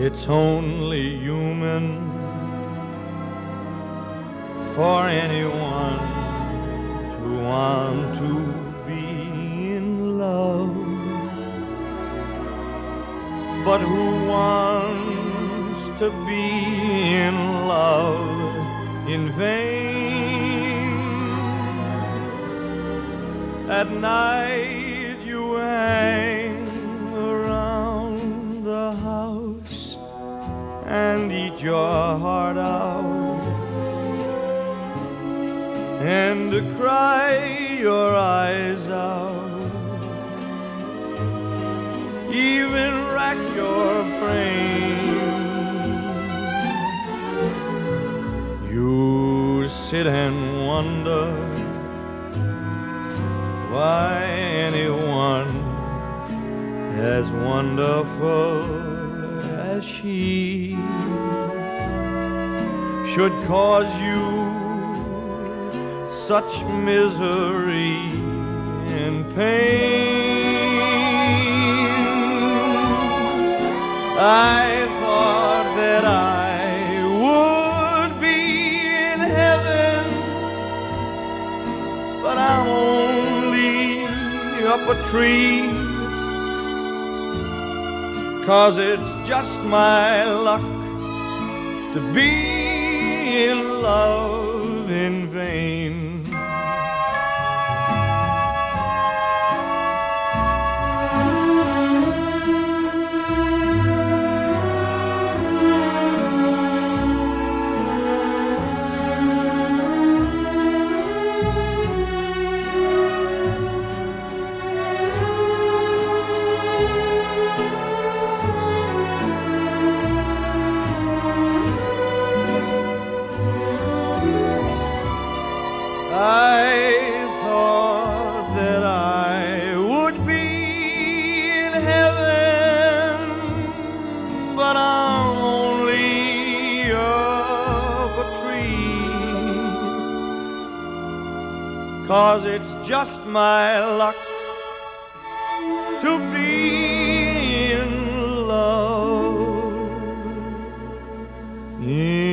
It's only human for anyone to want to be in love. But who wants to be in love in vain? At night you hang around the house and eat your heart out, and cry your eyes out, even rack your brain. You sit and wonder why anyone as wonderful as she should cause you such misery and pain. I thought that I would be in heaven, but I'm only up a tree, 'cause it's just my luck to be in love in vain. I thought that I would be in heaven, but I'm only up a tree, 'cause it's just my luck to be in love.